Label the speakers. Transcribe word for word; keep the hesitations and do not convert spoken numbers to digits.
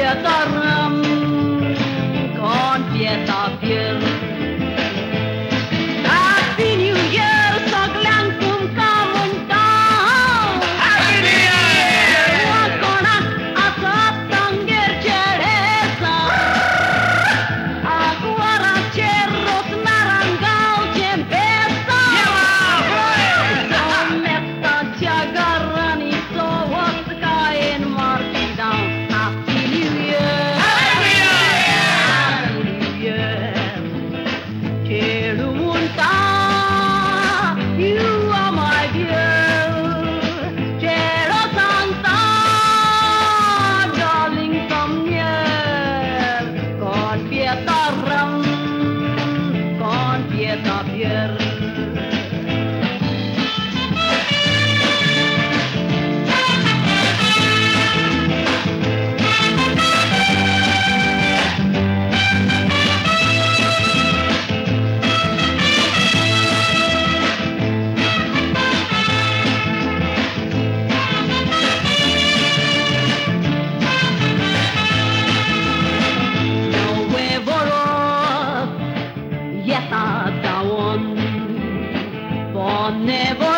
Speaker 1: confiesa ram, confiesa piel. Happy New Year, soglang kumka munta.
Speaker 2: Happy New Year!
Speaker 1: Wakona asap tanggir ceresa. Aku arah cerros naranggal cempesa. Sometta ciagarani sowot kain martidang. Happy New Year!
Speaker 2: Happy New Year!
Speaker 1: Happy New Year! Cheru munta, you are my dear. Cheru santa, darling, come near. Confiesa ram, confiesa pier. Yeta tawon, bon never